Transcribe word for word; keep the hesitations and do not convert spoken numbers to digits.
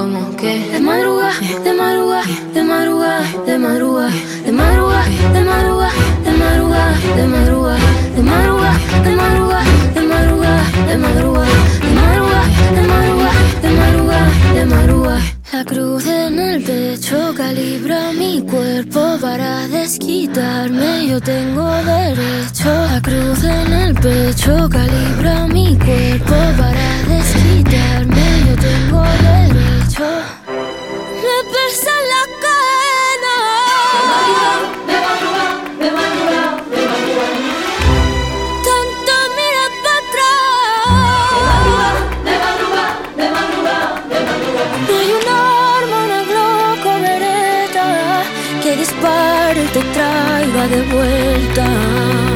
como que de madrugada, de madrugada, de madrugada, de madrugada, de madrugada, de madrugada, de madrugada, de madrugada, de madrugada, de madrugada, de madrugada, de madrugada, de madrugada, de madrugada, de madrugada, de madrugada. La cruz en el pecho calibra mi cuerpo para desquitarme. Yo tengo derecho. La cruz en el pecho calibra mi cuerpo para desquitarme. Yo tengo derecho. Me pesa la cadena. De madrugada, de madrugada, de madrugada. Tanto mira para atrás. De madrugada, de madrugada, de madrugada. No hay un arma, una Glock o Beretta que dispare y te traiga de vuelta.